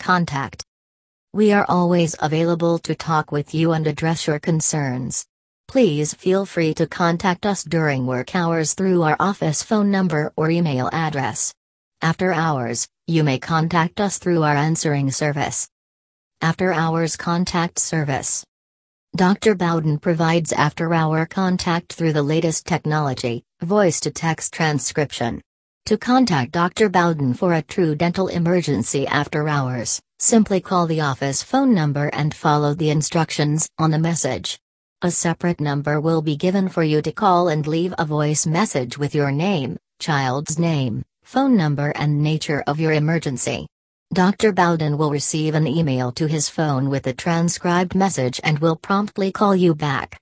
contact. We are always available to talk with you and address your concerns. Please feel free to contact us during work hours through our office phone number or email address. After hours, you may contact us through our answering service. After Hours Contact Service. Dr. Bowden provides after-hour contact through the latest technology, voice-to-text transcription. To contact Dr. Bowden for a true dental emergency after hours, simply call the office phone number and follow the instructions on the message. A separate number will be given for you to call and leave a voice message with your name, child's name, phone number and nature of your emergency. Dr. Bowden will receive an email to his phone with the transcribed message and will promptly call you back.